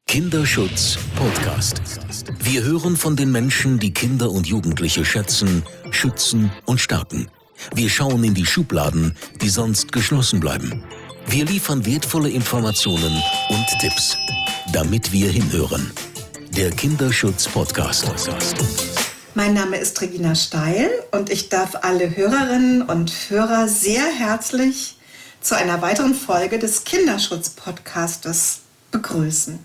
Kinderschutz Podcast. Wir hören von den Menschen, die Kinder und Jugendliche schätzen, schützen und stärken. Wir schauen in die Schubladen, die sonst geschlossen bleiben. Wir liefern wertvolle Informationen und Tipps, damit wir hinhören. Der Kinderschutz Podcast. Mein Name ist Regina Steil und ich darf alle Hörerinnen und Hörer sehr herzlich zu einer weiteren Folge des Kinderschutz-Podcastes begrüßen.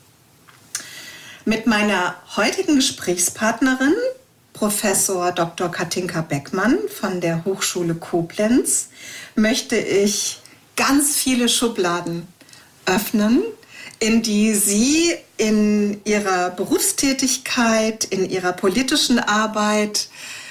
Mit meiner heutigen Gesprächspartnerin, Professor Dr. Katinka Beckmann von der Hochschule Koblenz, möchte ich ganz viele Schubladen öffnen, in die sie in ihrer Berufstätigkeit, in ihrer politischen Arbeit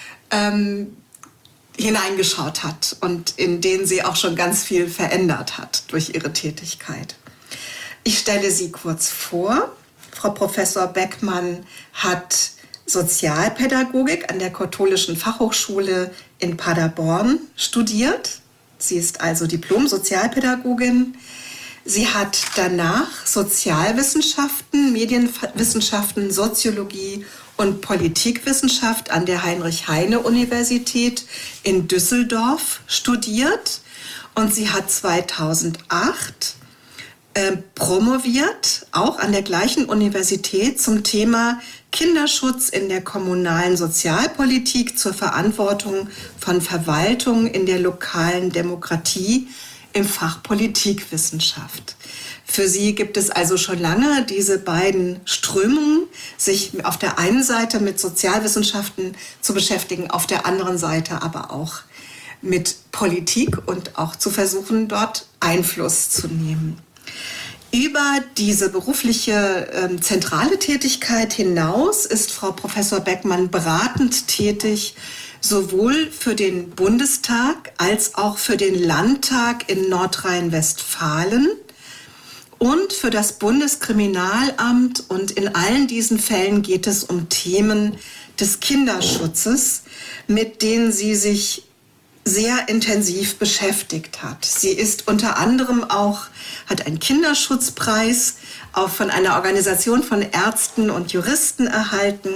hineingeschaut hat und in denen sie auch schon ganz viel verändert hat durch ihre Tätigkeit. Ich stelle sie kurz vor. Frau Professor Beckmann hat Sozialpädagogik an der Katholischen Fachhochschule in Paderborn studiert. Sie ist also Diplom-Sozialpädagogin. Sie hat danach Sozialwissenschaften, Medienwissenschaften, Soziologie und Politikwissenschaft an der Heinrich-Heine-Universität in Düsseldorf studiert. Und sie hat 2008 promoviert, auch an der gleichen Universität, zum Thema Kinderschutz in der kommunalen Sozialpolitik zur Verantwortung von Verwaltung in der lokalen Demokratie im Fach Politikwissenschaft. Für sie gibt es also schon lange diese beiden Strömungen, sich auf der einen Seite mit Sozialwissenschaften zu beschäftigen, auf der anderen Seite aber auch mit Politik und auch zu versuchen, dort Einfluss zu nehmen. Über diese berufliche zentrale Tätigkeit hinaus ist Frau Professor Beckmann beratend tätig, sowohl für den Bundestag als auch für den Landtag in Nordrhein-Westfalen und für das Bundeskriminalamt. Und in allen diesen Fällen geht es um Themen des Kinderschutzes, mit denen sie sich sehr intensiv beschäftigt hat. Sie ist unter anderem auch, hat einen Kinderschutzpreis auch von einer Organisation von Ärzten und Juristen erhalten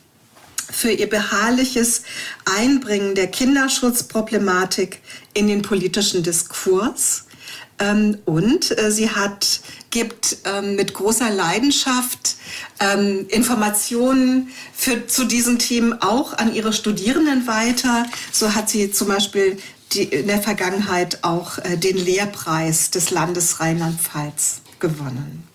für ihr beharrliches Einbringen der Kinderschutzproblematik in den politischen Diskurs. Und sie gibt mit großer Leidenschaft Informationen zu diesen Themen auch an ihre Studierenden weiter. So hat sie zum Beispiel in der Vergangenheit auch den Lehrpreis des Landes Rheinland-Pfalz gewonnen.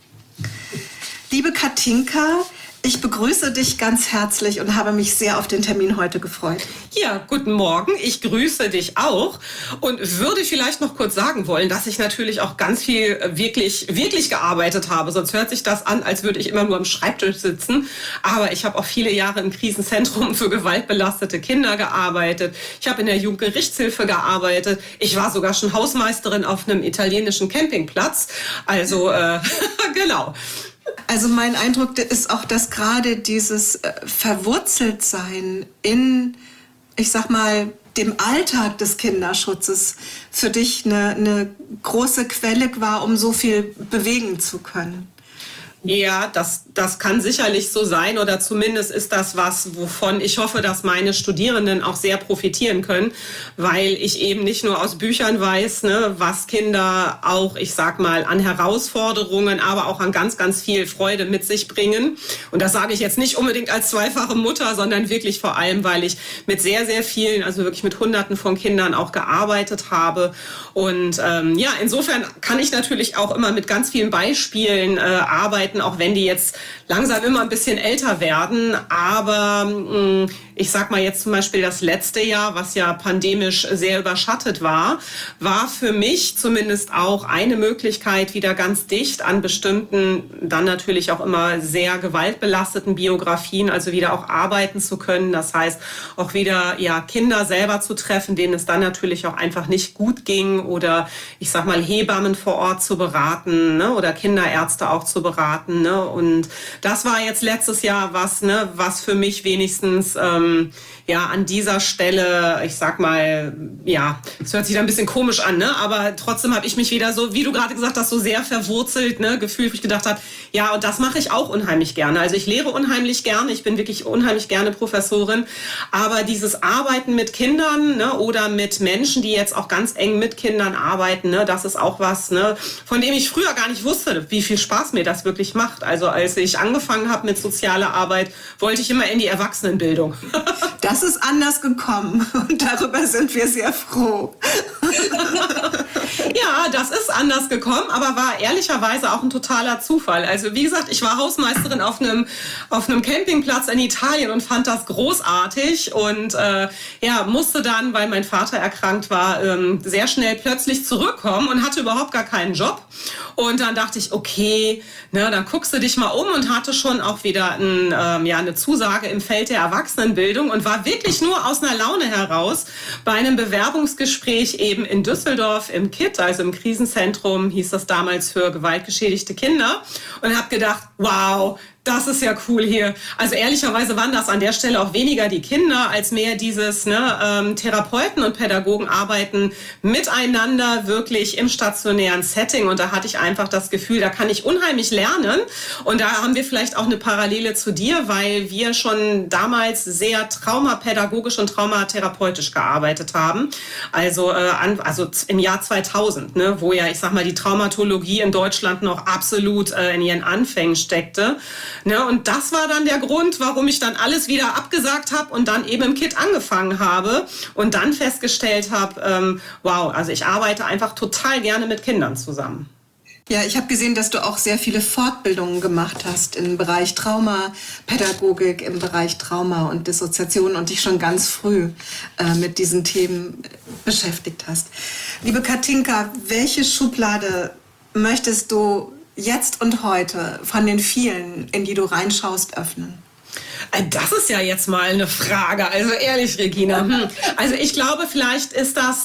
Liebe Katinka, ich begrüße dich ganz herzlich und habe mich sehr auf den Termin heute gefreut. Ja, guten Morgen. Ich grüße dich auch und würde vielleicht noch kurz sagen wollen, dass ich natürlich auch ganz viel wirklich gearbeitet habe. Sonst hört sich das an, als würde ich immer nur am Schreibtisch sitzen. Aber ich habe auch viele Jahre im Krisenzentrum für gewaltbelastete Kinder gearbeitet. Ich habe in der Jugendgerichtshilfe gearbeitet. Ich war sogar schon Hausmeisterin auf einem italienischen Campingplatz. Also, genau. Also mein Eindruck ist auch, dass gerade dieses Verwurzeltsein in, ich sag mal, dem Alltag des Kinderschutzes für dich eine große Quelle war, um so viel bewegen zu können. Ja, das kann sicherlich so sein oder zumindest ist das was, wovon ich hoffe, dass meine Studierenden auch sehr profitieren können, weil ich eben nicht nur aus Büchern weiß, was Kinder auch, ich sag mal, an Herausforderungen, aber auch an ganz, ganz viel Freude mit sich bringen. Und das sage ich jetzt nicht unbedingt als zweifache Mutter, sondern wirklich vor allem, weil ich mit sehr, sehr vielen, also wirklich mit Hunderten von Kindern auch gearbeitet habe. Und insofern kann ich natürlich auch immer mit ganz vielen Beispielen arbeiten, auch wenn die jetzt langsam immer ein bisschen älter werden. Aber ich sag mal jetzt zum Beispiel das letzte Jahr, was ja pandemisch sehr überschattet war für mich zumindest auch eine Möglichkeit, wieder ganz dicht an bestimmten, dann natürlich auch immer sehr gewaltbelasteten Biografien, also wieder auch arbeiten zu können. Das heißt, auch wieder Kinder selber zu treffen, denen es dann natürlich auch einfach nicht gut ging oder ich sag mal Hebammen vor Ort zu beraten, oder Kinderärzte auch zu beraten. hatten. Ne? Und das war jetzt letztes Jahr was für mich wenigstens an dieser Stelle, ich sag mal, es hört sich da ein bisschen komisch an, ne? Aber trotzdem habe ich mich wieder so, wie du gerade gesagt hast, so sehr verwurzelt, ne, gefühlt, wo ich gedacht habe, ja, und das mache ich auch unheimlich gerne. Also ich lehre unheimlich gerne, ich bin wirklich unheimlich gerne Professorin, aber dieses Arbeiten mit Kindern, ne, oder mit Menschen, die jetzt auch ganz eng mit Kindern arbeiten, ne, das ist auch was, ne, von dem ich früher gar nicht wusste, wie viel Spaß mir das wirklich macht. Also als ich angefangen habe mit sozialer Arbeit, wollte ich immer in die Erwachsenenbildung. Das ist anders gekommen und darüber sind wir sehr froh. Ja, das ist anders gekommen, aber war ehrlicherweise auch ein totaler Zufall. Also wie gesagt, ich war Hausmeisterin auf einem Campingplatz in Italien und fand das großartig und musste dann, weil mein Vater erkrankt war, sehr schnell plötzlich zurückkommen und hatte überhaupt gar keinen Job. Und dann dachte ich, okay, ne, dann guckst du dich mal um und hatte schon auch wieder eine Zusage im Feld der Erwachsenenbildung und war wirklich nur aus einer Laune heraus bei einem Bewerbungsgespräch eben in Düsseldorf im KIT, also im Krisenzentrum, hieß das damals für gewaltgeschädigte Kinder, und habe gedacht, wow, das ist ja cool hier. Also ehrlicherweise waren das an der Stelle auch weniger die Kinder, als mehr dieses Therapeuten und Pädagogen arbeiten miteinander wirklich im stationären Setting. Und da hatte ich einfach das Gefühl, da kann ich unheimlich lernen. Und da haben wir vielleicht auch eine Parallele zu dir, weil wir schon damals sehr traumapädagogisch und traumatherapeutisch gearbeitet haben. Also im Jahr 2000, ne, wo ja, ich sag mal, die Traumatologie in Deutschland noch absolut in ihren Anfängen steckte. Ne, und das war dann der Grund, warum ich dann alles wieder abgesagt habe und dann eben im KIT angefangen habe und dann festgestellt habe, also ich arbeite einfach total gerne mit Kindern zusammen. Ja, ich habe gesehen, dass du auch sehr viele Fortbildungen gemacht hast im Bereich Traumapädagogik, im Bereich Trauma und Dissoziation und dich schon ganz früh mit diesen Themen beschäftigt hast. Liebe Katinka, welche Schublade möchtest du jetzt und heute von den vielen, in die du reinschaust, öffnen? Das ist ja jetzt mal eine Frage. Also ehrlich, Regina. Also ich glaube, vielleicht ist das...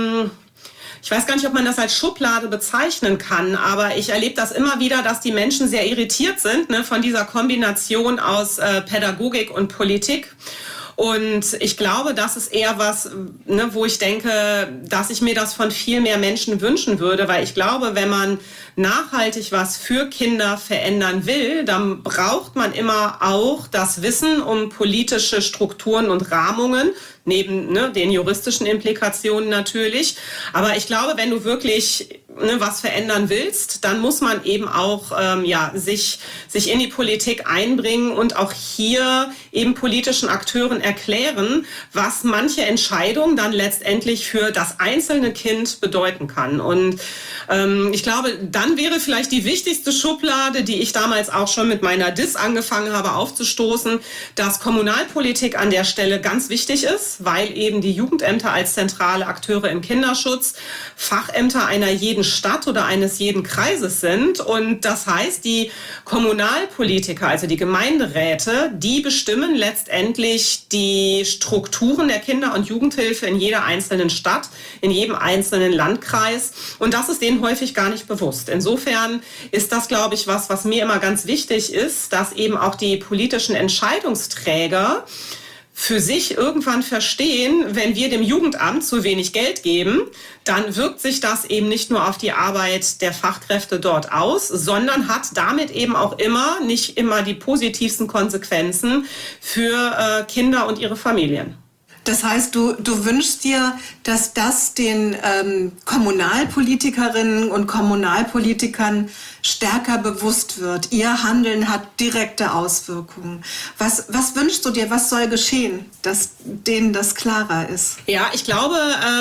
Ich weiß gar nicht, ob man das als Schublade bezeichnen kann, aber ich erlebe das immer wieder, dass die Menschen sehr irritiert sind, ne, von dieser Kombination aus Pädagogik und Politik. Und ich glaube, das ist eher was, ne, wo ich denke, dass ich mir das von viel mehr Menschen wünschen würde, weil ich glaube, wenn man nachhaltig was für Kinder verändern will, dann braucht man immer auch das Wissen um politische Strukturen und Rahmungen, neben den juristischen Implikationen natürlich. Aber ich glaube, wenn du wirklich was verändern willst, dann muss man eben auch sich in die Politik einbringen und auch hier eben politischen Akteuren erklären, was manche Entscheidung dann letztendlich für das einzelne Kind bedeuten kann. Und ich glaube, dann wäre vielleicht die wichtigste Schublade, die ich damals auch schon mit meiner DIS angefangen habe aufzustoßen, dass Kommunalpolitik an der Stelle ganz wichtig ist, weil eben die Jugendämter als zentrale Akteure im Kinderschutz Fachämter einer jeden Stadt oder eines jeden Kreises sind. Und das heißt, die Kommunalpolitiker, also die Gemeinderäte, die bestimmen letztendlich die Strukturen der Kinder- und Jugendhilfe in jeder einzelnen Stadt, in jedem einzelnen Landkreis. Und das ist denen häufig gar nicht bewusst. Insofern ist das, glaube ich, was mir immer ganz wichtig ist, dass eben auch die politischen Entscheidungsträger für sich irgendwann verstehen, wenn wir dem Jugendamt zu wenig Geld geben, dann wirkt sich das eben nicht nur auf die Arbeit der Fachkräfte dort aus, sondern hat damit eben auch nicht immer die positivsten Konsequenzen für Kinder und ihre Familien. Das heißt, du wünschst dir, dass das den Kommunalpolitikerinnen und Kommunalpolitikern stärker bewusst wird. Ihr Handeln hat direkte Auswirkungen. Was wünschst du dir? Was soll geschehen, dass denen das klarer ist? Ja, ich glaube,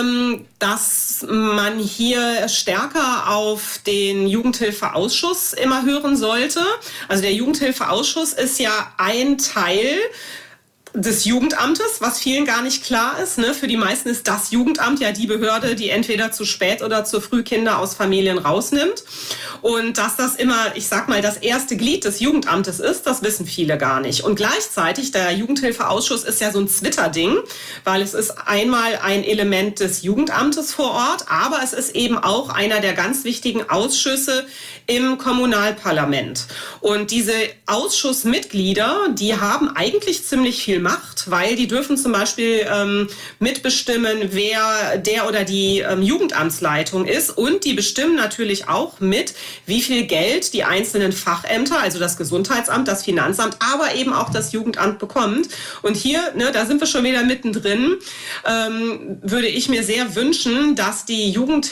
dass man hier stärker auf den Jugendhilfeausschuss immer hören sollte. Also der Jugendhilfeausschuss ist ja ein Teil des Jugendamtes, was vielen gar nicht klar ist. Ne? Für die meisten ist das Jugendamt ja die Behörde, die entweder zu spät oder zu früh Kinder aus Familien rausnimmt. Und dass das immer, ich sag mal, das erste Glied des Jugendamtes ist, das wissen viele gar nicht. Und gleichzeitig, der Jugendhilfeausschuss ist ja so ein Twitter-Ding, weil es ist einmal ein Element des Jugendamtes vor Ort, aber es ist eben auch einer der ganz wichtigen Ausschüsse im Kommunalparlament. Und diese Ausschussmitglieder, die haben eigentlich ziemlich viel Macht, weil die dürfen zum Beispiel mitbestimmen, wer der oder die Jugendamtsleitung ist, und die bestimmen natürlich auch mit, wie viel Geld die einzelnen Fachämter, also das Gesundheitsamt, das Finanzamt, aber eben auch das Jugendamt bekommt. Und hier, ne, da sind wir schon wieder mittendrin, würde ich mir sehr wünschen, dass die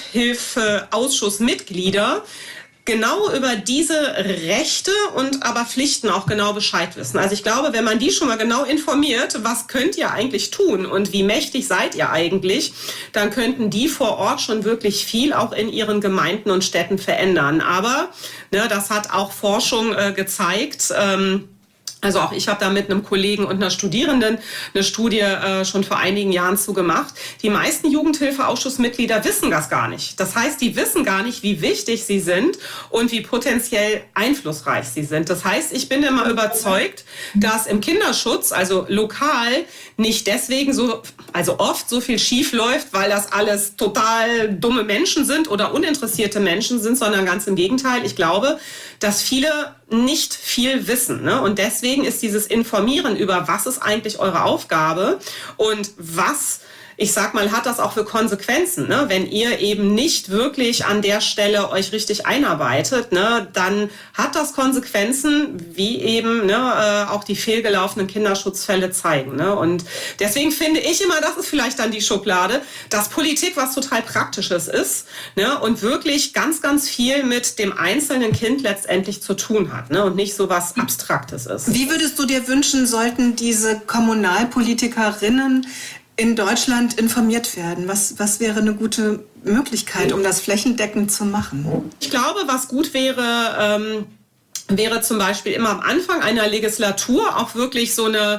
Jugendhilfeausschussmitglieder genau über diese Rechte und aber Pflichten auch genau Bescheid wissen. Also ich glaube, wenn man die schon mal genau informiert, was könnt ihr eigentlich tun und wie mächtig seid ihr eigentlich, dann könnten die vor Ort schon wirklich viel auch in ihren Gemeinden und Städten verändern. Aber ne, das hat auch Forschung gezeigt. Also auch ich habe da mit einem Kollegen und einer Studierenden eine Studie schon vor einigen Jahren zugemacht. Die meisten Jugendhilfeausschussmitglieder wissen das gar nicht. Das heißt, die wissen gar nicht, wie wichtig sie sind und wie potenziell einflussreich sie sind. Das heißt, ich bin immer überzeugt, dass im Kinderschutz, also lokal, nicht deswegen also oft so viel schief läuft, weil das alles total dumme Menschen sind oder uninteressierte Menschen sind, sondern ganz im Gegenteil. Ich glaube, dass viele nicht viel wissen, ne? Und deswegen ist dieses Informieren über, was ist eigentlich eure Aufgabe und was, ich sag mal, hat das auch für Konsequenzen, ne? Wenn ihr eben nicht wirklich an der Stelle euch richtig einarbeitet, ne, dann hat das Konsequenzen, wie eben auch die fehlgelaufenen Kinderschutzfälle zeigen, ne? Und deswegen finde ich immer, das ist vielleicht dann die Schublade, dass Politik was total Praktisches ist, ne, und wirklich ganz, ganz viel mit dem einzelnen Kind letztendlich zu tun hat, ne, und nicht so was Abstraktes ist. Wie würdest du dir wünschen, sollten diese Kommunalpolitikerinnen in Deutschland informiert werden? Was wäre eine gute Möglichkeit, um das flächendeckend zu machen? Ich glaube, was gut wäre, wäre zum Beispiel immer am Anfang einer Legislatur auch wirklich so eine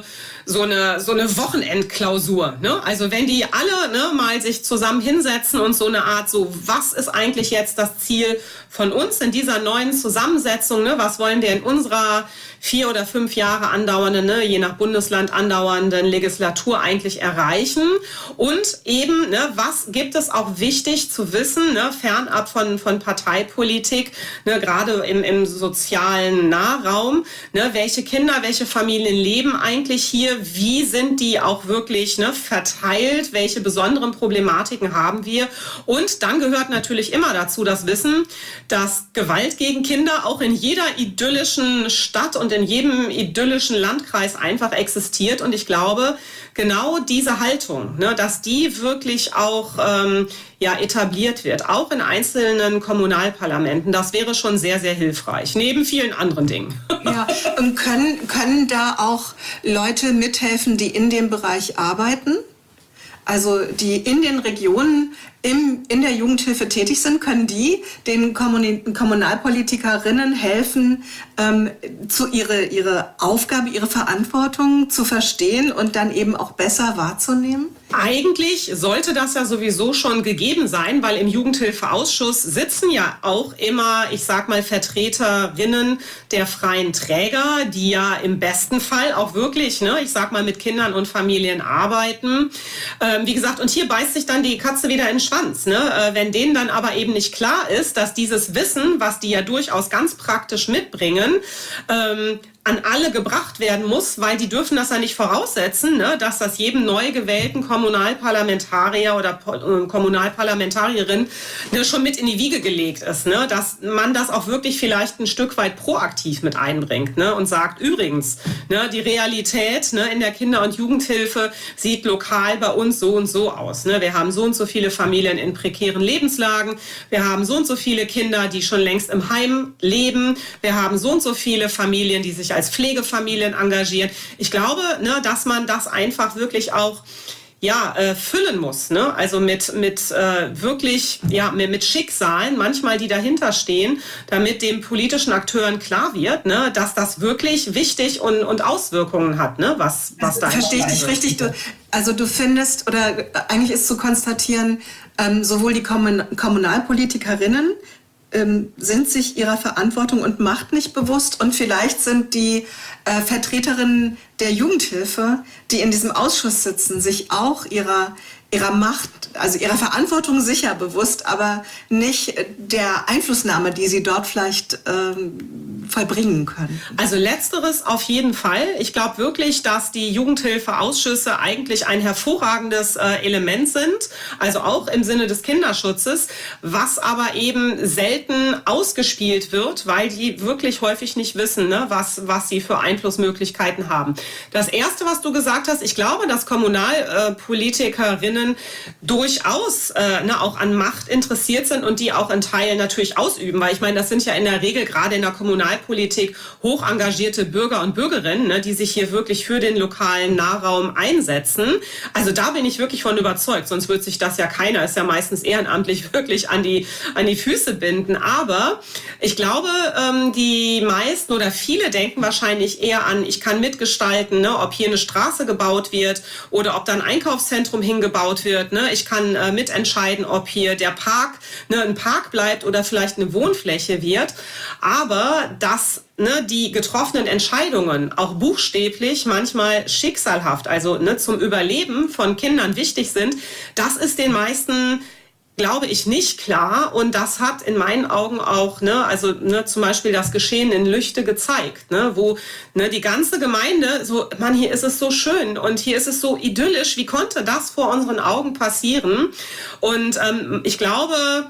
Wochenendklausur, ne? Also wenn die alle, ne, mal sich zusammen hinsetzen und so eine Art was ist eigentlich jetzt das Ziel von uns in dieser neuen Zusammensetzung, ne? Was wollen wir in unserer 4 oder 5 Jahre andauernden, ne, je nach Bundesland andauernden Legislatur eigentlich erreichen, und eben, ne, was gibt es auch wichtig zu wissen, ne, fernab von Parteipolitik, ne, gerade im sozialen Nahraum, ne, welche Kinder, welche Familien leben eigentlich hier, wie sind die auch wirklich, ne, verteilt, welche besonderen Problematiken haben wir, und dann gehört natürlich immer dazu das Wissen, dass Gewalt gegen Kinder auch in jeder idyllischen Stadt und in jedem idyllischen Landkreis einfach existiert. Und ich glaube, genau diese Haltung, ne, dass die wirklich auch etabliert wird, auch in einzelnen Kommunalparlamenten, das wäre schon sehr, sehr hilfreich, neben vielen anderen Dingen. Ja, und können da auch Leute mithelfen, die in dem Bereich arbeiten? Also die in den Regionen in der Jugendhilfe tätig sind, können die den Kommunalpolitikerinnen helfen, ihre Aufgabe, ihre Verantwortung zu verstehen und dann eben auch besser wahrzunehmen? Eigentlich sollte das ja sowieso schon gegeben sein, weil im Jugendhilfeausschuss sitzen ja auch immer, ich sag mal, Vertreterinnen der freien Träger, die ja im besten Fall auch wirklich, ne, ich sag mal, mit Kindern und Familien arbeiten. Wie gesagt, und hier beißt sich dann die Katze wieder in den Schwanz, ne? Wenn denen dann aber eben nicht klar ist, dass dieses Wissen, was die ja durchaus ganz praktisch mitbringen, an alle gebracht werden muss, weil die dürfen das ja nicht voraussetzen, ne, dass das jedem neu gewählten Kommunalparlamentarier oder Kommunalparlamentarierin, ne, schon mit in die Wiege gelegt ist, ne, dass man das auch wirklich vielleicht ein Stück weit proaktiv mit einbringt, ne, und sagt, übrigens, ne, die Realität, ne, in der Kinder- und Jugendhilfe sieht lokal bei uns so und so aus, ne. Wir haben so und so viele Familien in prekären Lebenslagen, wir haben so und so viele Kinder, die schon längst im Heim leben, wir haben so und so viele Familien, die sich als Pflegefamilien engagieren. Ich glaube, ne, dass man das einfach wirklich auch füllen muss, ne? Also mit wirklich, mit Schicksalen, manchmal die dahinter stehen, damit den politischen Akteuren klar wird, ne, dass das wirklich wichtig und Auswirkungen hat, ne, was da verstehe ich dich richtig? Du findest, oder eigentlich ist zu konstatieren, sowohl die Kommunalpolitikerinnen sind sich ihrer Verantwortung und Macht nicht bewusst, und vielleicht sind die Vertreterinnen der Jugendhilfe, die in diesem Ausschuss sitzen, sich auch ihrer Macht, also ihrer Verantwortung sicher bewusst, aber nicht der Einflussnahme, die sie dort vielleicht vollbringen können. Also letzteres auf jeden Fall. Ich glaube wirklich, dass die Jugendhilfeausschüsse eigentlich ein hervorragendes Element sind, also auch im Sinne des Kinderschutzes, was aber eben selten ausgespielt wird, weil die wirklich häufig nicht wissen, ne, was sie für Einflussmöglichkeiten haben. Das Erste, was du gesagt hast, ich glaube, dass Kommunalpolitikerinnen durchaus auch an Macht interessiert sind und die auch in Teilen natürlich ausüben, weil ich meine, das sind ja in der Regel gerade in der Kommunalpolitik hoch engagierte Bürger und Bürgerinnen, ne, die sich hier wirklich für den lokalen Nahraum einsetzen. Also da bin ich wirklich von überzeugt, sonst wird sich das ja keiner, ist ja meistens ehrenamtlich, wirklich an die Füße binden. Aber ich glaube, die meisten oder viele denken wahrscheinlich eher an, ich kann mitgestalten, ne, ob hier eine Straße gebaut wird oder ob da ein Einkaufszentrum hingebaut wird. Ne? Ich kann mitentscheiden, ob hier der Park ein Park bleibt oder vielleicht eine Wohnfläche wird. Aber dass die getroffenen Entscheidungen auch buchstäblich manchmal schicksalhaft, also zum Überleben von Kindern wichtig sind, das ist den meisten, glaube ich, nicht klar. Und das hat in meinen Augen auch, zum Beispiel das Geschehen in Lüchte gezeigt, ne, wo die ganze Gemeinde so, Mann, hier ist es so schön und hier ist es so idyllisch. Wie konnte das vor unseren Augen passieren? Und ich glaube,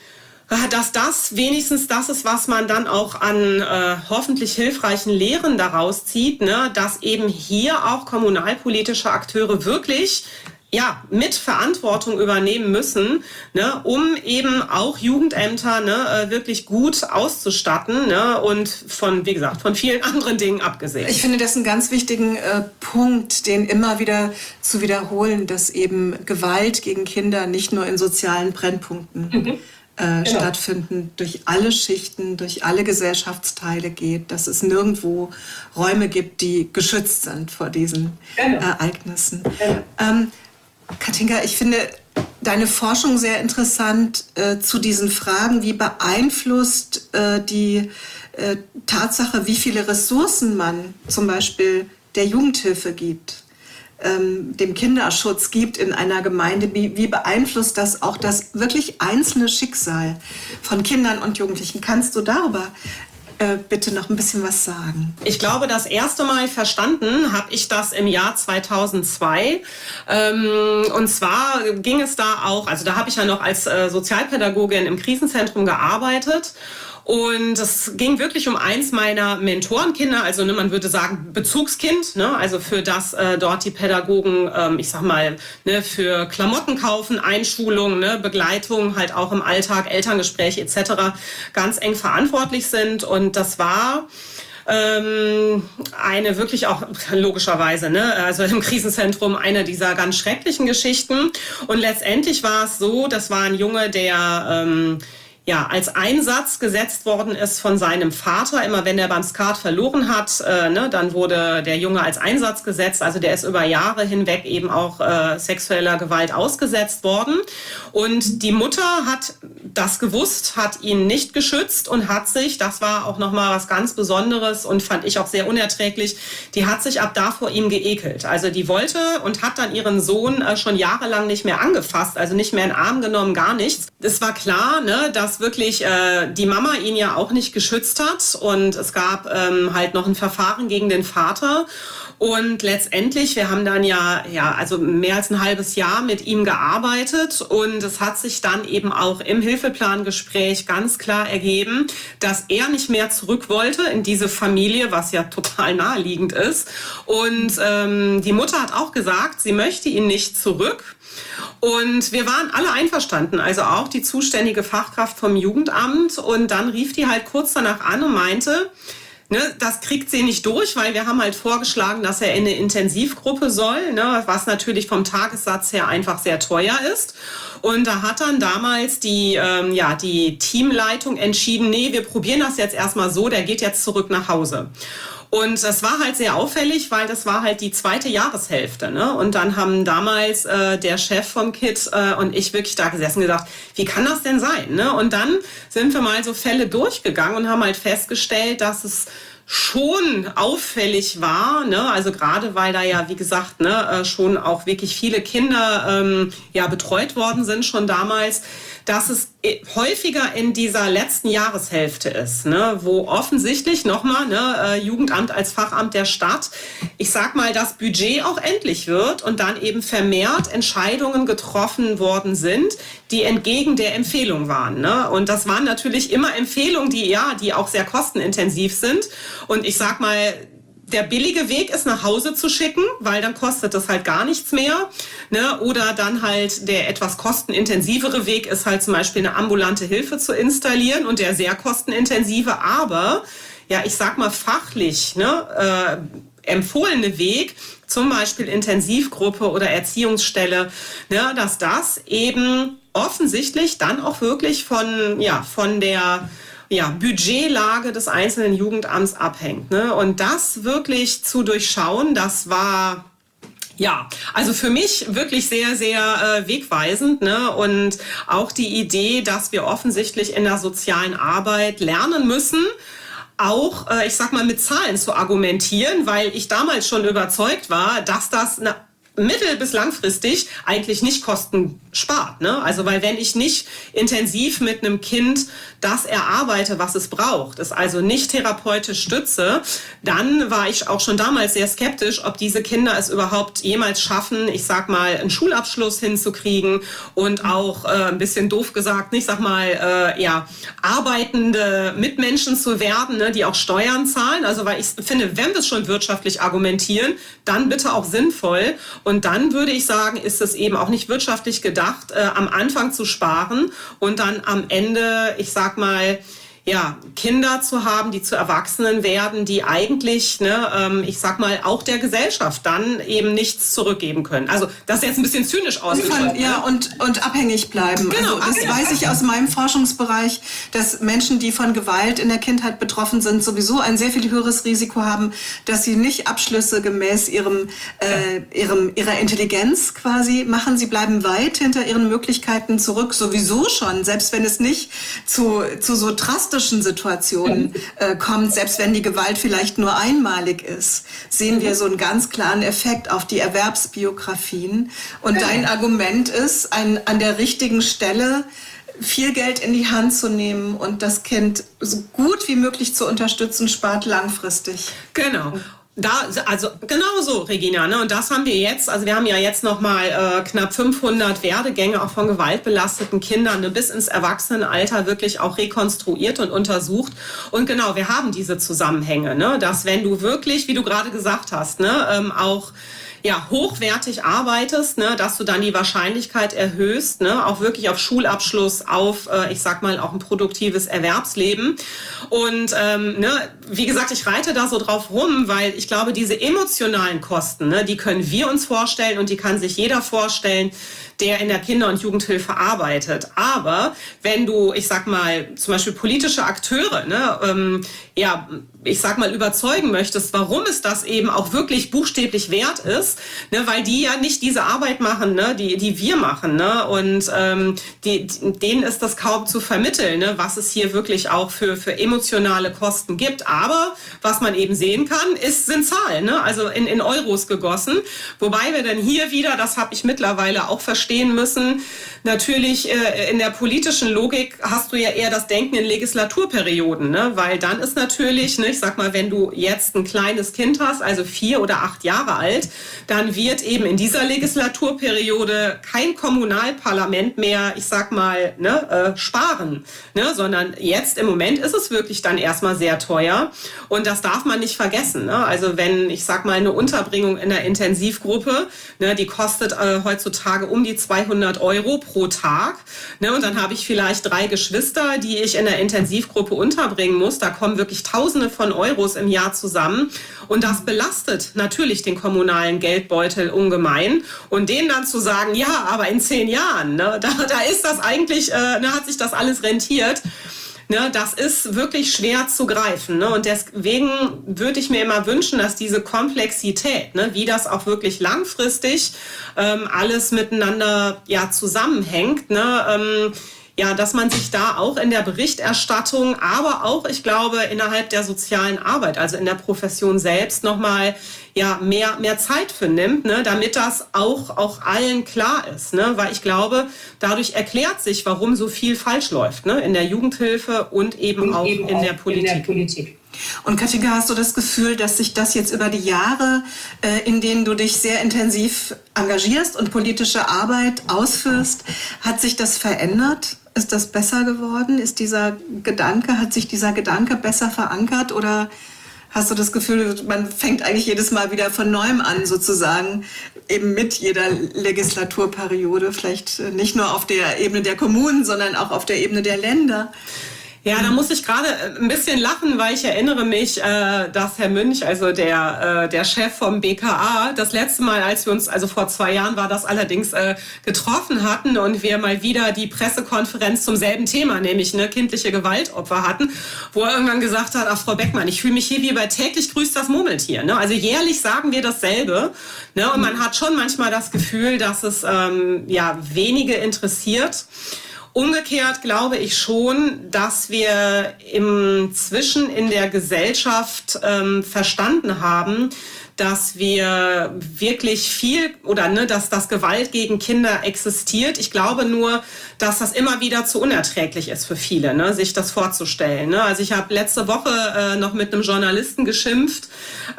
dass das wenigstens das ist, was man dann auch an hoffentlich hilfreichen Lehren daraus zieht, ne, dass eben hier auch kommunalpolitische Akteure wirklich mit Verantwortung übernehmen müssen, ne, um eben auch Jugendämter wirklich gut auszustatten, ne, und von vielen anderen Dingen abgesehen. Ich finde das einen ganz wichtigen Punkt, den immer wieder zu wiederholen, dass eben Gewalt gegen Kinder nicht nur in sozialen Brennpunkten stattfinden, durch alle Schichten, durch alle Gesellschaftsteile geht, dass es nirgendwo Räume gibt, die geschützt sind vor diesen Ereignissen. Katinka, ich finde deine Forschung sehr interessant zu diesen Fragen. Wie beeinflusst die Tatsache, wie viele Ressourcen man zum Beispiel der Jugendhilfe gibt, dem Kinderschutz gibt in einer Gemeinde, wie beeinflusst das auch das wirklich einzelne Schicksal von Kindern und Jugendlichen? Kannst du darüber bitte noch ein bisschen was sagen? Ich glaube, das erste Mal verstanden habe ich das im Jahr 2002. Und zwar ging es da auch, also da habe ich ja noch als Sozialpädagogin im Krisenzentrum gearbeitet. Und es ging wirklich um eins meiner Mentorenkinder, also man würde sagen Bezugskind, ne, also für das dort die Pädagogen, für Klamotten kaufen, Einschulung, ne, Begleitung, halt auch im Alltag, Elterngespräche etc. ganz eng verantwortlich sind. Und das war eine wirklich auch logischerweise, ne, also im Krisenzentrum eine dieser ganz schrecklichen Geschichten. Und letztendlich war es so, das war ein Junge, der als Einsatz gesetzt worden ist von seinem Vater. Immer wenn er beim Skat verloren hat, dann wurde der Junge als Einsatz gesetzt. Also der ist über Jahre hinweg eben auch sexueller Gewalt ausgesetzt worden. Und die Mutter hat das gewusst, hat ihn nicht geschützt und hat sich, das war auch nochmal was ganz Besonderes und fand ich auch sehr unerträglich, die hat sich ab da vor ihm geekelt. Also die wollte und hat dann ihren Sohn schon jahrelang nicht mehr angefasst, also nicht mehr in den Arm genommen, gar nichts. Es war klar, ne, dass wirklich die Mama ihn ja auch nicht geschützt hat und es gab halt noch ein Verfahren gegen den Vater. Und letztendlich, wir haben dann also mehr als ein halbes Jahr mit ihm gearbeitet und es hat sich dann eben auch im Hilfeplangespräch ganz klar ergeben, dass er nicht mehr zurück wollte in diese Familie, was ja total naheliegend ist. Und die Mutter hat auch gesagt, sie möchte ihn nicht zurück. Und wir waren alle einverstanden, also auch die zuständige Fachkraft vom Jugendamt. Und dann rief die halt kurz danach an und meinte, Ne, das kriegt sie nicht durch, weil wir haben halt vorgeschlagen, dass er in eine Intensivgruppe soll, ne, was natürlich vom Tagessatz her einfach sehr teuer ist. Und da hat dann damals die Teamleitung entschieden, nee, wir probieren das jetzt erstmal so, der geht jetzt zurück nach Hause. Und das war halt sehr auffällig, weil das war halt die 2. Jahreshälfte. Ne? Und dann haben damals der Chef vom KID und ich wirklich da gesessen und gedacht, wie kann das denn sein? Ne? Und dann sind wir mal so Fälle durchgegangen und haben halt festgestellt, dass es schon auffällig war, ne? Also gerade weil da ja, wie gesagt, ne, schon auch wirklich viele Kinder betreut worden sind schon damals, dass es häufiger in dieser letzten Jahreshälfte ist, ne, wo offensichtlich nochmal Jugendamt als Fachamt der Stadt, ich sag mal, das Budget auch endlich wird und dann eben vermehrt Entscheidungen getroffen worden sind, die entgegen der Empfehlung waren. Ne? Und das waren natürlich immer Empfehlungen, die auch sehr kostenintensiv sind. Und ich sag mal, der billige Weg ist, nach Hause zu schicken, weil dann kostet das halt gar nichts mehr. Ne? Oder dann halt der etwas kostenintensivere Weg ist halt zum Beispiel eine ambulante Hilfe zu installieren und der sehr kostenintensive, aber ja, ich sag mal fachlich empfohlene Weg, zum Beispiel Intensivgruppe oder Erziehungsstelle, ne, dass das eben offensichtlich dann auch wirklich von der Budgetlage des einzelnen Jugendamts abhängt. Ne? Und das wirklich zu durchschauen, das war also für mich wirklich sehr, sehr wegweisend. Ne? Und auch die Idee, dass wir offensichtlich in der sozialen Arbeit lernen müssen, auch, ich sag mal, mit Zahlen zu argumentieren, weil ich damals schon überzeugt war, dass das mittel- bis langfristig eigentlich nicht Kosten spart. Ne? Also weil wenn ich nicht intensiv mit einem Kind das erarbeite, was es braucht, es also nicht therapeutisch stütze, dann war ich auch schon damals sehr skeptisch, ob diese Kinder es überhaupt jemals schaffen, ich sag mal, einen Schulabschluss hinzukriegen und auch ein bisschen doof gesagt, ich sag mal, arbeitende Mitmenschen zu werden, ne, die auch Steuern zahlen. Also weil ich finde, wenn wir es schon wirtschaftlich argumentieren, dann bitte auch sinnvoll. Und dann würde ich sagen, ist es eben auch nicht wirtschaftlich gedacht, am Anfang zu sparen und dann am Ende, ich sag mal, Kinder zu haben, die zu Erwachsenen werden, die eigentlich, ich sag mal, auch der Gesellschaft dann eben nichts zurückgeben können. Also das ist jetzt ein bisschen zynisch ausgedrückt. Und abhängig bleiben. Genau, also das weiß ich aus meinem Forschungsbereich, dass Menschen, die von Gewalt in der Kindheit betroffen sind, sowieso ein sehr viel höheres Risiko haben, dass sie nicht Abschlüsse gemäß ihrer Intelligenz quasi machen. Sie bleiben weit hinter ihren Möglichkeiten zurück, sowieso schon, selbst wenn es nicht zu so drastischen Situationen kommt, selbst wenn die Gewalt vielleicht nur einmalig ist, sehen wir so einen ganz klaren Effekt auf die Erwerbsbiografien. Und dein Argument ist, an der richtigen Stelle viel Geld in die Hand zu nehmen und das Kind so gut wie möglich zu unterstützen, spart langfristig. Genau. Genau so, Regina, ne? Und das haben wir jetzt, also wir haben ja jetzt nochmal knapp 500 Werdegänge auch von gewaltbelasteten Kindern, ne, bis ins Erwachsenenalter wirklich auch rekonstruiert und untersucht. Und genau, wir haben diese Zusammenhänge, ne? Dass wenn du wirklich, wie du gerade gesagt hast, ne, auch hochwertig arbeitest, ne, dass du dann die Wahrscheinlichkeit erhöhst, ne, auch wirklich auf Schulabschluss, auf, ich sag mal, auch ein produktives Erwerbsleben. Und wie gesagt, ich reite da so drauf rum, weil ich glaube, diese emotionalen Kosten, ne, die können wir uns vorstellen und die kann sich jeder vorstellen, der in der Kinder- und Jugendhilfe arbeitet. Aber wenn du, ich sag mal, zum Beispiel politische Akteure, ne, ich sag mal, überzeugen möchtest, warum es das eben auch wirklich buchstäblich wert ist, ne, weil die ja nicht diese Arbeit machen, ne, die wir machen, ne, und denen ist das kaum zu vermitteln, ne, was es hier wirklich auch für emotionale Kosten gibt. Aber was man eben sehen kann, sind Zahlen, ne, also in Euros gegossen, wobei wir dann hier wieder, das habe ich mittlerweile auch verstehen müssen, natürlich in der politischen Logik hast du ja eher das Denken in Legislaturperioden, ne, weil dann ist natürlich, ne, ich sag mal, wenn du jetzt ein kleines Kind hast, also 4 oder 8 Jahre alt, dann wird eben in dieser Legislaturperiode kein Kommunalparlament mehr, ich sag mal, sparen, ne, sondern jetzt im Moment ist es wirklich dann erstmal sehr teuer und das darf man nicht vergessen, ne? Also wenn, ich sag mal, eine Unterbringung in der Intensivgruppe, ne, die kostet heutzutage um die 200 € pro Tag. Ne, und dann habe ich vielleicht 3 Geschwister, die ich in der Intensivgruppe unterbringen muss. Da kommen wirklich Tausende von Euros im Jahr zusammen. Und das belastet natürlich den kommunalen Geldbeutel ungemein. Und denen dann zu sagen, ja, aber in 10 Jahren, ne, da ist das eigentlich, hat sich das alles rentiert. Ne, das ist wirklich schwer zu greifen. Ne? Und deswegen würde ich mir immer wünschen, dass diese Komplexität, ne, wie das auch wirklich langfristig alles miteinander zusammenhängt, ne, dass man sich da auch in der Berichterstattung, aber auch, ich glaube, innerhalb der sozialen Arbeit, also in der Profession selbst, nochmal mehr Zeit für nimmt, ne, damit das auch allen klar ist. Ne? Weil ich glaube, dadurch erklärt sich, warum so viel falsch läuft, ne, in der Jugendhilfe und eben auch in der Politik. Und Katinka, hast du das Gefühl, dass sich das jetzt über die Jahre, in denen du dich sehr intensiv engagierst und politische Arbeit ausführst, hat sich das verändert? Ist das besser geworden? Hat sich dieser Gedanke besser verankert? Oder hast du das Gefühl, man fängt eigentlich jedes Mal wieder von Neuem an, sozusagen, eben mit jeder Legislaturperiode, vielleicht nicht nur auf der Ebene der Kommunen, sondern auch auf der Ebene der Länder? Ja, da muss ich gerade ein bisschen lachen, weil ich erinnere mich, dass Herr Münch, also der Chef vom BKA, das letzte Mal, als wir uns, also vor 2 Jahren war das allerdings, getroffen hatten und wir mal wieder die Pressekonferenz zum selben Thema, nämlich kindliche Gewaltopfer hatten, wo er irgendwann gesagt hat, ach Frau Beckmann, ich fühle mich hier wie bei täglich grüßt das Murmeltier. Ne? Also jährlich sagen wir dasselbe, ne? Und man hat schon manchmal das Gefühl, dass es wenige interessiert. Umgekehrt glaube ich schon, dass wir inzwischen in der Gesellschaft verstanden haben, dass wir wirklich viel dass das Gewalt gegen Kinder existiert. Ich glaube nur, dass das immer wieder zu unerträglich ist für viele, ne, sich das vorzustellen. Ne? Also ich habe letzte Woche noch mit einem Journalisten geschimpft,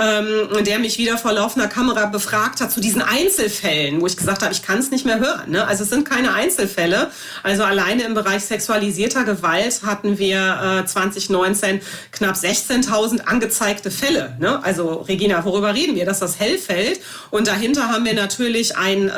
der mich wieder vor laufender Kamera befragt hat zu diesen Einzelfällen, wo ich gesagt habe, ich kann es nicht mehr hören. Ne? Also es sind keine Einzelfälle. Also alleine im Bereich sexualisierter Gewalt hatten wir 2019 knapp 16.000 angezeigte Fälle. Ne? Also Regina, worüber reden wir, dass das Hellfeld und dahinter haben wir natürlich ein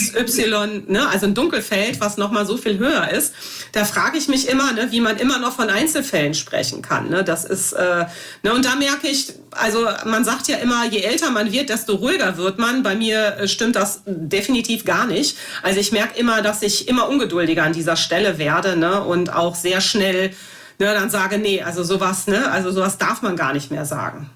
XY, ne, also ein Dunkelfeld, was nochmal so viel höher ist. Da frage ich mich immer, ne, wie man immer noch von Einzelfällen sprechen kann. Ne? Das ist, und da merke ich, also man sagt ja immer, je älter man wird, desto ruhiger wird man. Bei mir stimmt das definitiv gar nicht. Also ich merke immer, dass ich immer ungeduldiger an dieser Stelle werde, ne, und auch sehr schnell dann sage, nee, also sowas darf man gar nicht mehr sagen.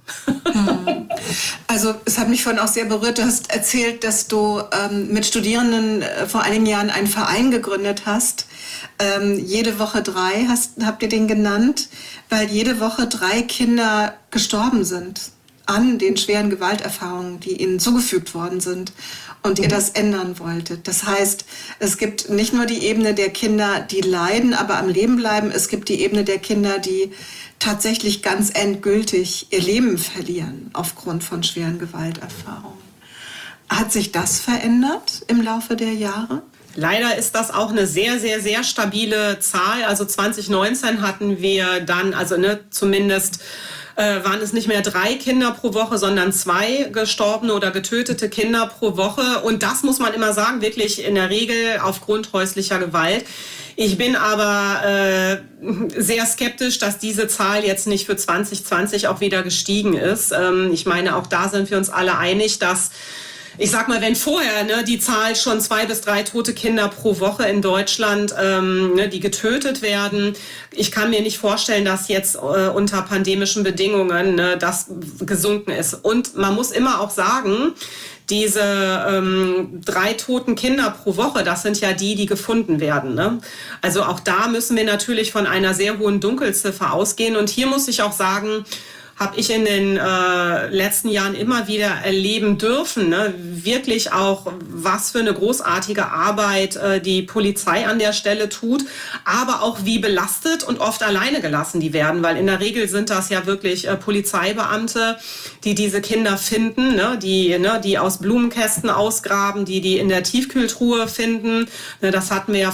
Also es hat mich vorhin auch sehr berührt. Du hast erzählt, dass du mit Studierenden vor einigen Jahren einen Verein gegründet hast. Jede Woche 3 habt ihr den genannt, weil jede Woche 3 Kinder gestorben sind an den schweren Gewalterfahrungen, die ihnen zugefügt worden sind und ihr das ändern wolltet. Das heißt, es gibt nicht nur die Ebene der Kinder, die leiden, aber am Leben bleiben. Es gibt die Ebene der Kinder, die tatsächlich ganz endgültig ihr Leben verlieren aufgrund von schweren Gewalterfahrungen. Hat sich das verändert im Laufe der Jahre? Leider ist das auch eine sehr, sehr, sehr stabile Zahl. Also 2019 hatten wir dann, zumindest waren es nicht mehr 3 Kinder pro Woche, sondern 2 gestorbene oder getötete Kinder pro Woche. Und das muss man immer sagen, wirklich in der Regel aufgrund häuslicher Gewalt. Ich bin aber sehr skeptisch, dass diese Zahl jetzt nicht für 2020 auch wieder gestiegen ist. Ich meine, auch da sind wir uns alle einig, dass ich sag mal, wenn vorher die Zahl schon 2 bis 3 tote Kinder pro Woche in Deutschland, die getötet werden, ich kann mir nicht vorstellen, dass jetzt unter pandemischen Bedingungen das gesunken ist. Und man muss immer auch sagen, diese 3 toten Kinder pro Woche, das sind ja die gefunden werden. Ne? Also auch da müssen wir natürlich von einer sehr hohen Dunkelziffer ausgehen. Und hier muss ich auch sagen, habe ich in den letzten Jahren immer wieder erleben dürfen, ne? Wirklich auch, was für eine großartige Arbeit die Polizei an der Stelle tut, aber auch wie belastet und oft alleine gelassen die werden, weil in der Regel sind das ja wirklich Polizeibeamte, die diese Kinder finden, ne? Die aus Blumenkästen ausgraben, die in der Tiefkühltruhe finden. Ne? Das hatten wir ja vor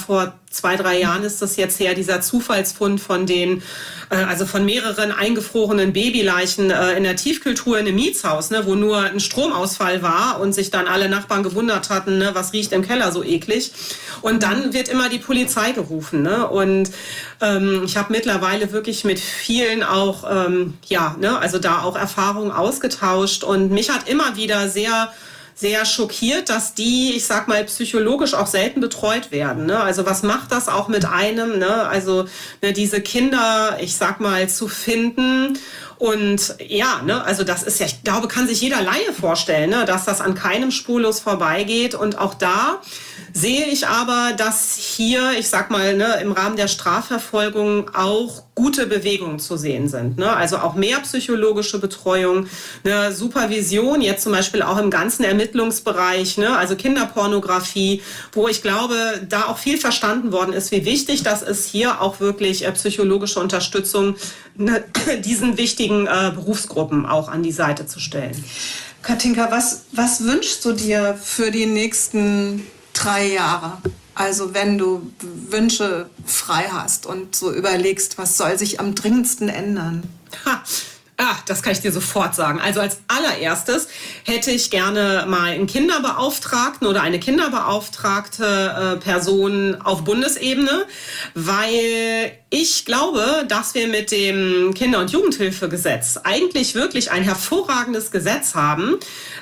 2-3 Jahren ist das jetzt her, dieser Zufallsfund von von mehreren eingefrorenen Babyleichen in der Tiefkühltruhe in einem Mietshaus, ne, wo nur ein Stromausfall war und sich dann alle Nachbarn gewundert hatten, ne, was riecht im Keller so eklig. Und dann wird immer die Polizei gerufen. Ne? Und ich habe mittlerweile wirklich mit vielen auch, also da auch Erfahrungen ausgetauscht. Und mich hat immer wieder sehr schockiert, dass die, ich sag mal, psychologisch auch selten betreut werden. Ne? Also was macht das auch mit einem? Ne? Also diese Kinder, ich sag mal, zu finden. Und also das ist ja, ich glaube, kann sich jeder Laie vorstellen, ne? Dass das an keinem spurlos vorbeigeht. Und auch da sehe ich aber, dass hier, ich sag mal, ne, im Rahmen der Strafverfolgung auch gute Bewegungen zu sehen sind. Ne? Also auch mehr psychologische Betreuung, eine Supervision, jetzt zum Beispiel auch im ganzen Ermittlungsbereich, ne? Also Kinderpornografie, wo ich glaube, da auch viel verstanden worden ist, wie wichtig das ist, hier auch wirklich psychologische Unterstützung diesen wichtigen Berufsgruppen auch an die Seite zu stellen. Katinka, was wünschst du dir für die nächsten 3 Jahre? Also wenn du Wünsche frei hast und so überlegst, was soll sich am dringendsten ändern? Das kann ich dir sofort sagen. Also als allererstes hätte ich gerne mal einen Kinderbeauftragten oder eine kinderbeauftragte Person auf Bundesebene, weil ich glaube, dass wir mit dem Kinder- und Jugendhilfegesetz eigentlich wirklich ein hervorragendes Gesetz haben,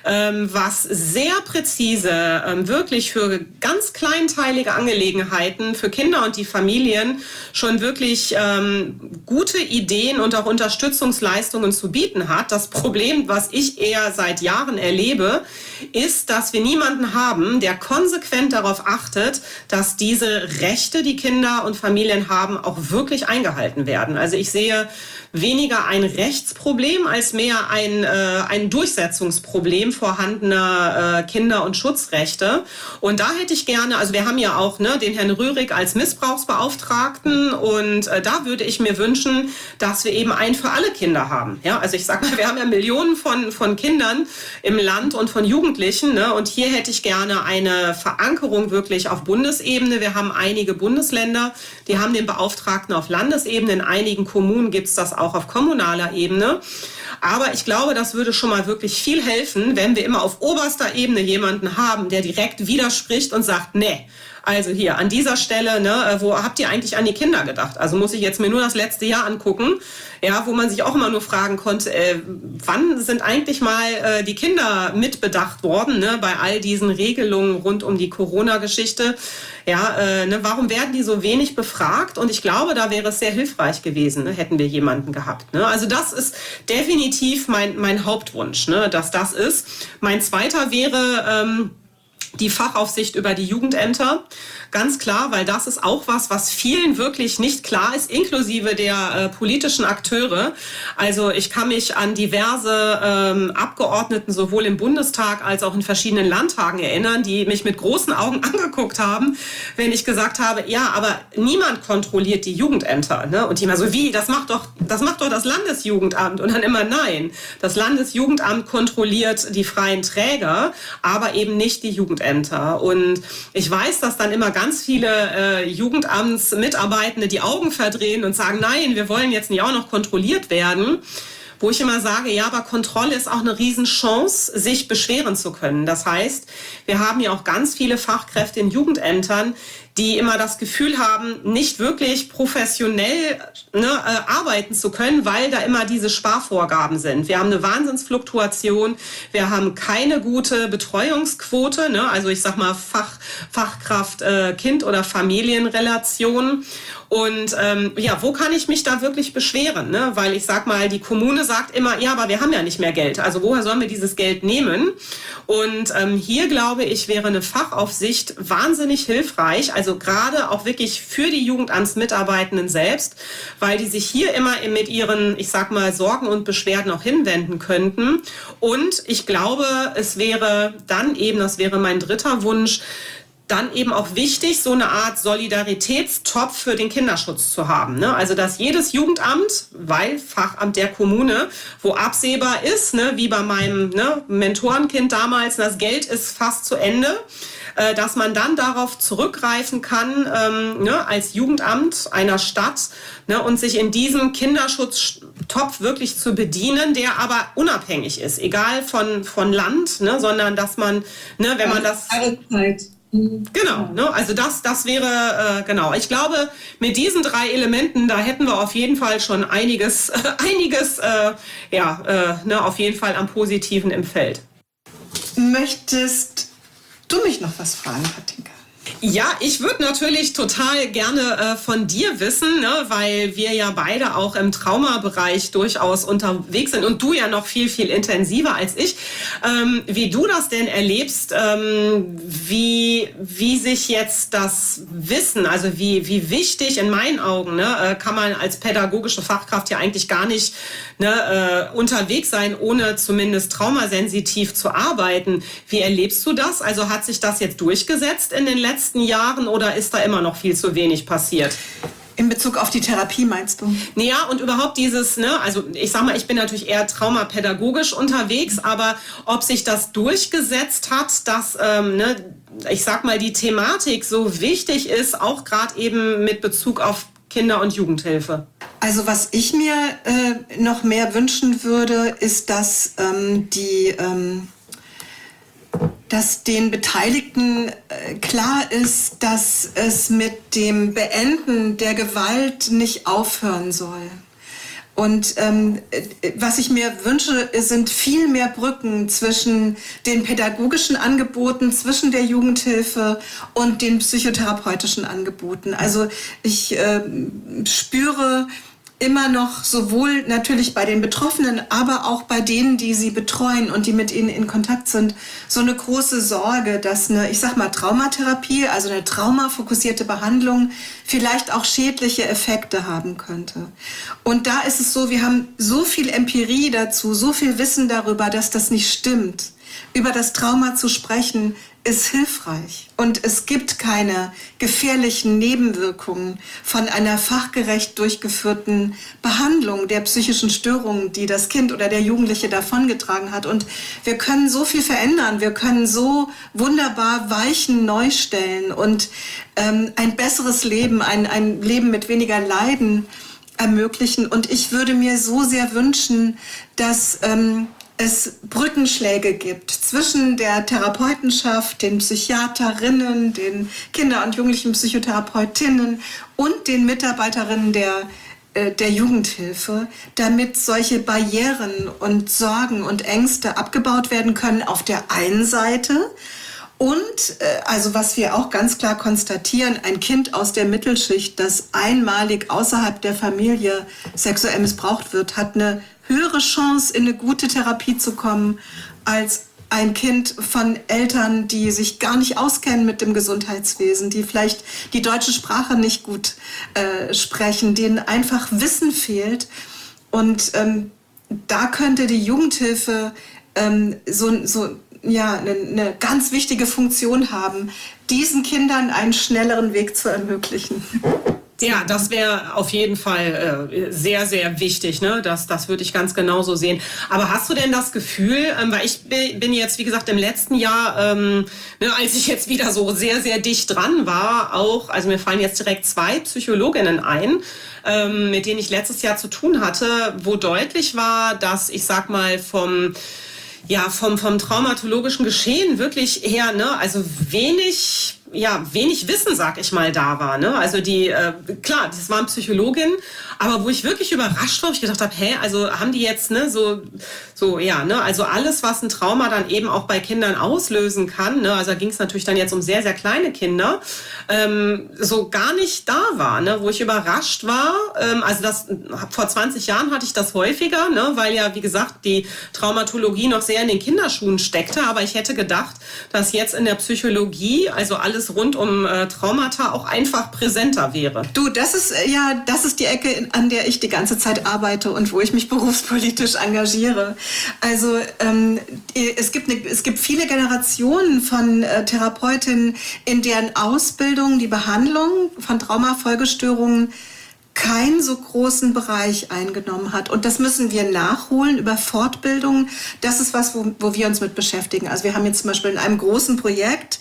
was sehr präzise wirklich für ganz kleinteilige Angelegenheiten für Kinder und die Familien schon wirklich gute Ideen und auch Unterstützungsleistungen zu bieten hat. Das Problem, was ich eher seit Jahren erlebe, ist, dass wir niemanden haben, der konsequent darauf achtet, dass diese Rechte, die Kinder und Familien haben, auch wirklich eingehalten werden. Also ich sehe weniger ein Rechtsproblem als mehr ein Durchsetzungsproblem vorhandener Kinder- und Schutzrechte. Und da hätte ich gerne, also wir haben ja auch den Herrn Röhrig als Missbrauchsbeauftragten und da würde ich mir wünschen, dass wir eben einen für alle Kinder haben. Ja, also ich sag mal, wir haben ja Millionen von Kindern im Land und von Jugendlichen, ne? Und hier hätte ich gerne eine Verankerung wirklich auf Bundesebene. Wir haben einige Bundesländer, die haben den Beauftragten auf Landesebene. In einigen Kommunen gibt es das auch auf kommunaler Ebene. Aber ich glaube, das würde schon mal wirklich viel helfen, wenn wir immer auf oberster Ebene jemanden haben, der direkt widerspricht und sagt, nee, also hier an dieser Stelle, ne, wo habt ihr eigentlich an die Kinder gedacht? Also muss ich jetzt mir nur das letzte Jahr angucken, ja, wo man sich auch immer nur fragen konnte, wann sind eigentlich mal die Kinder mitbedacht worden, ne, bei all diesen Regelungen rund um die Corona-Geschichte? Ja, warum werden die so wenig befragt? Und ich glaube, da wäre es sehr hilfreich gewesen, ne, hätten wir jemanden gehabt. Ne? Also das ist definitiv mein Hauptwunsch, ne, dass das ist. Mein zweiter wäre die Fachaufsicht über die Jugendämter. Ganz klar, weil das ist auch was vielen wirklich nicht klar ist, inklusive der politischen Akteure. Also ich kann mich an diverse Abgeordneten sowohl im Bundestag als auch in verschiedenen Landtagen erinnern, die mich mit großen Augen angeguckt haben, wenn ich gesagt habe, ja, aber niemand kontrolliert die Jugendämter. Ne? Und die immer so, wie, das macht doch das Landesjugendamt. Und dann immer, nein, das Landesjugendamt kontrolliert die freien Träger, aber eben nicht die Jugendämter. Und ich weiß, dass dann immer ganz viele Jugendamtsmitarbeitende die Augen verdrehen und sagen, nein, wir wollen jetzt nicht auch noch kontrolliert werden. Wo ich immer sage, ja, aber Kontrolle ist auch eine Riesenchance, sich beschweren zu können. Das heißt, wir haben ja auch ganz viele Fachkräfte in Jugendämtern, die immer das Gefühl haben, nicht wirklich professionell arbeiten zu können, weil da immer diese Sparvorgaben sind. Wir haben eine Wahnsinnsfluktuation, wir haben keine gute Betreuungsquote, ne? Also ich sag mal Fachkraft Kind- oder Familienrelation. Und wo kann ich mich da wirklich beschweren? Ne? Weil ich sag mal, die Kommune sagt immer, ja, aber wir haben ja nicht mehr Geld. Also woher sollen wir dieses Geld nehmen? Und hier, glaube ich, wäre eine Fachaufsicht wahnsinnig hilfreich. Also gerade auch wirklich für die Jugendamtsmitarbeitenden selbst, weil die sich hier immer mit ihren, ich sag mal, Sorgen und Beschwerden auch hinwenden könnten. Und ich glaube, es wäre dann eben, das wäre mein dritter Wunsch, dann eben auch wichtig, so eine Art Solidaritätstopf für den Kinderschutz zu haben. Ne? Also dass jedes Jugendamt, weil Fachamt der Kommune, wo absehbar ist, ne, wie bei meinem Mentorenkind damals, das Geld ist fast zu Ende, dass man dann darauf zurückgreifen kann, als Jugendamt einer Stadt, und sich in diesem Kinderschutztopf wirklich zu bedienen, der aber unabhängig ist, egal von Land, sondern dass man, wenn man das... Genau, also das wäre, genau. Ich glaube, mit diesen 3 Elementen, da hätten wir auf jeden Fall schon einiges auf jeden Fall am Positiven im Feld. Möchtest du mich noch was fragen, Katinka? Ja, ich würde natürlich total gerne von dir wissen, weil wir ja beide auch im Traumabereich durchaus unterwegs sind und du ja noch viel, viel intensiver als ich, wie du das denn erlebst, wie sich jetzt das Wissen, also wie wichtig in meinen Augen, kann man als pädagogische Fachkraft ja eigentlich gar nicht unterwegs sein, ohne zumindest traumasensitiv zu arbeiten. Wie erlebst du das? Also hat sich das jetzt durchgesetzt in den letzten Jahren oder ist da immer noch viel zu wenig passiert? In Bezug auf die Therapie meinst du? Ja, und überhaupt dieses, also ich sag mal, ich bin natürlich eher traumapädagogisch unterwegs, aber ob sich das durchgesetzt hat, dass, ich sag mal, die Thematik so wichtig ist, auch gerade eben mit Bezug auf Kinder- und Jugendhilfe. Also was ich mir noch mehr wünschen würde, ist, dass dass den Beteiligten klar ist, dass es mit dem Beenden der Gewalt nicht aufhören soll. Und was ich mir wünsche, sind viel mehr Brücken zwischen den pädagogischen Angeboten, zwischen der Jugendhilfe und den psychotherapeutischen Angeboten. Also ich spüre immer noch sowohl natürlich bei den Betroffenen, aber auch bei denen, die sie betreuen und die mit ihnen in Kontakt sind, so eine große Sorge, dass eine, ich sag mal, Traumatherapie, also eine traumafokussierte Behandlung vielleicht auch schädliche Effekte haben könnte. Und da ist es so, wir haben so viel Empirie dazu, so viel Wissen darüber, dass das nicht stimmt. Über das Trauma zu sprechen, ist hilfreich. Und es gibt keine gefährlichen Nebenwirkungen von einer fachgerecht durchgeführten Behandlung der psychischen Störungen, die das Kind oder der Jugendliche davongetragen hat. Und wir können so viel verändern. Wir können so wunderbar Weichen neu stellen und ein besseres Leben, ein Leben mit weniger Leiden ermöglichen. Und ich würde mir so sehr wünschen, dass es Brückenschläge gibt zwischen der Therapeutenschaft, den Psychiaterinnen, den Kinder- und jugendlichen Psychotherapeutinnen und den Mitarbeiterinnen der Jugendhilfe, damit solche Barrieren und Sorgen und Ängste abgebaut werden können auf der einen Seite. Und also was wir auch ganz klar konstatieren, ein Kind aus der Mittelschicht, das einmalig außerhalb der Familie sexuell missbraucht wird, hat eine höhere Chance, in eine gute Therapie zu kommen, als ein Kind von Eltern, die sich gar nicht auskennen mit dem Gesundheitswesen, die vielleicht die deutsche Sprache nicht gut sprechen, denen einfach Wissen fehlt. Und da könnte die Jugendhilfe eine ganz wichtige Funktion haben, diesen Kindern einen schnelleren Weg zu ermöglichen. Ja, das wäre auf jeden Fall sehr, sehr wichtig. Das würde ich ganz genauso sehen. Aber hast du denn das Gefühl, weil ich bin jetzt, wie gesagt, im letzten Jahr, als ich jetzt wieder so sehr, sehr dicht dran war, auch, also mir fallen jetzt direkt 2 Psychologinnen ein, mit denen ich letztes Jahr zu tun hatte, wo deutlich war, dass, ich sag mal, vom traumatologischen Geschehen wirklich her, also wenig Wissen, sag ich mal, da war. Also klar, das waren Psychologinnen, aber wo ich wirklich überrascht war, ich gedacht habe, also haben die jetzt, also alles, was ein Trauma dann eben auch bei Kindern auslösen kann, also da ging es natürlich dann jetzt um sehr, sehr kleine Kinder, so gar nicht da war, wo ich überrascht war, also vor 20 Jahren hatte ich das häufiger, weil ja, wie gesagt, die Traumatologie noch sehr in den Kinderschuhen steckte, aber ich hätte gedacht, dass jetzt in der Psychologie, also alles, alles rund um Traumata auch einfach präsenter wäre. Du, das ist die Ecke, an der ich die ganze Zeit arbeite und wo ich mich berufspolitisch engagiere. Also es gibt viele Generationen von Therapeutinnen, in deren Ausbildung die Behandlung von Traumafolgestörungen keinen so großen Bereich eingenommen hat. Und das müssen wir nachholen über Fortbildung. Das ist was, wo wir uns mit beschäftigen. Also wir haben jetzt zum Beispiel in einem großen Projekt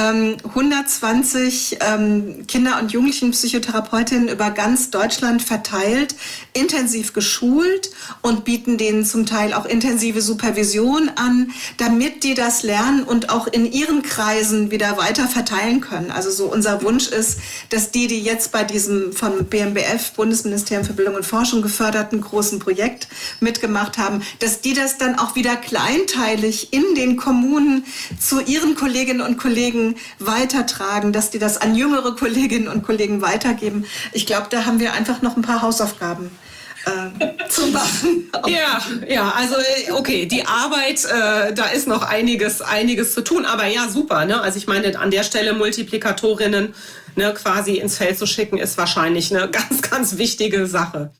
120 Kinder- und Jugendlichen-Psychotherapeutinnen über ganz Deutschland verteilt, intensiv geschult und bieten denen zum Teil auch intensive Supervision an, damit die das lernen und auch in ihren Kreisen wieder weiter verteilen können. Also so unser Wunsch ist, dass die jetzt bei diesem vom BMBF, Bundesministerium für Bildung und Forschung, geförderten großen Projekt mitgemacht haben, dass die das dann auch wieder kleinteilig in den Kommunen zu ihren Kolleginnen und Kollegen weitertragen, dass die das an jüngere Kolleginnen und Kollegen weitergeben. Ich glaube, da haben wir einfach noch ein paar Hausaufgaben zu machen. Ja, also okay, die Arbeit, da ist noch einiges zu tun, aber ja, super, ne? Also ich meine, an der Stelle Multiplikatorinnen, ne, quasi ins Feld zu schicken, ist wahrscheinlich eine ganz, ganz wichtige Sache.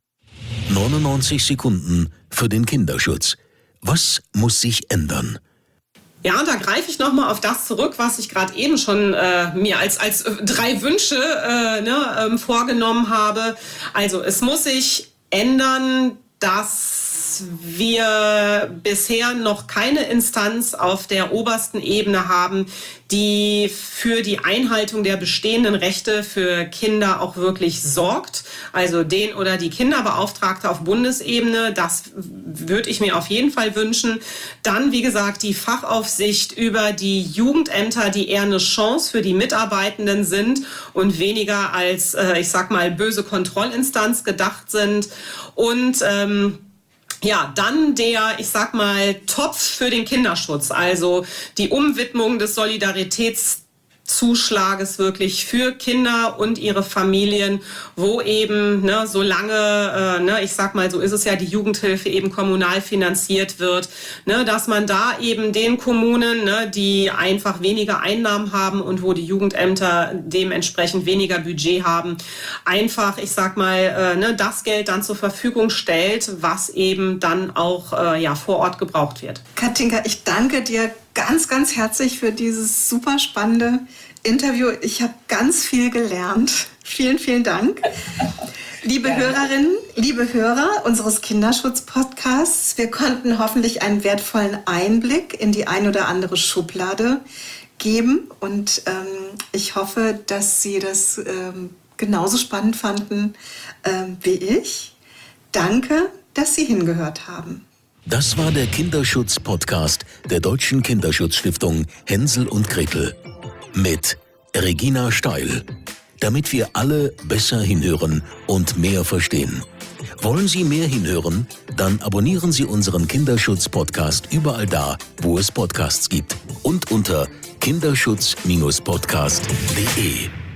99 Sekunden für den Kinderschutz. Was muss sich ändern? Ja, und da greife ich nochmal auf das zurück, was ich gerade eben schon mir als 3 Wünsche vorgenommen habe. Also es muss sich ändern, dass wir bisher noch keine Instanz auf der obersten Ebene haben, die für die Einhaltung der bestehenden Rechte für Kinder auch wirklich sorgt. Also den oder die Kinderbeauftragte auf Bundesebene, das würde ich mir auf jeden Fall wünschen. Dann, wie gesagt, die Fachaufsicht über die Jugendämter, die eher eine Chance für die Mitarbeitenden sind und weniger als, ich sag mal, böse Kontrollinstanz gedacht sind. Und dann der, ich sag mal, Topf für den Kinderschutz, also die Umwidmung des Solidaritätszuschlages wirklich für Kinder und ihre Familien, wo eben, solange, ich sag mal, so ist es ja, die Jugendhilfe eben kommunal finanziert wird, dass man da eben den Kommunen, die einfach weniger Einnahmen haben und wo die Jugendämter dementsprechend weniger Budget haben, einfach, ich sag mal, das Geld dann zur Verfügung stellt, was eben dann auch vor Ort gebraucht wird. Katinka, ich danke dir ganz, ganz herzlich für dieses super spannende Interview. Ich habe ganz viel gelernt. Vielen, vielen Dank. Liebe Hörerinnen, liebe Hörer unseres Kinderschutz-Podcasts, wir konnten hoffentlich einen wertvollen Einblick in die ein oder andere Schublade geben. Und ich hoffe, dass Sie das genauso spannend fanden wie ich. Danke, dass Sie hingehört haben. Das war der Kinderschutz-Podcast der Deutschen Kinderschutzstiftung Hänsel und Gretel mit Regina Steil, damit wir alle besser hinhören und mehr verstehen. Wollen Sie mehr hinhören? Dann abonnieren Sie unseren Kinderschutz-Podcast überall da, wo es Podcasts gibt und unter kinderschutz-podcast.de.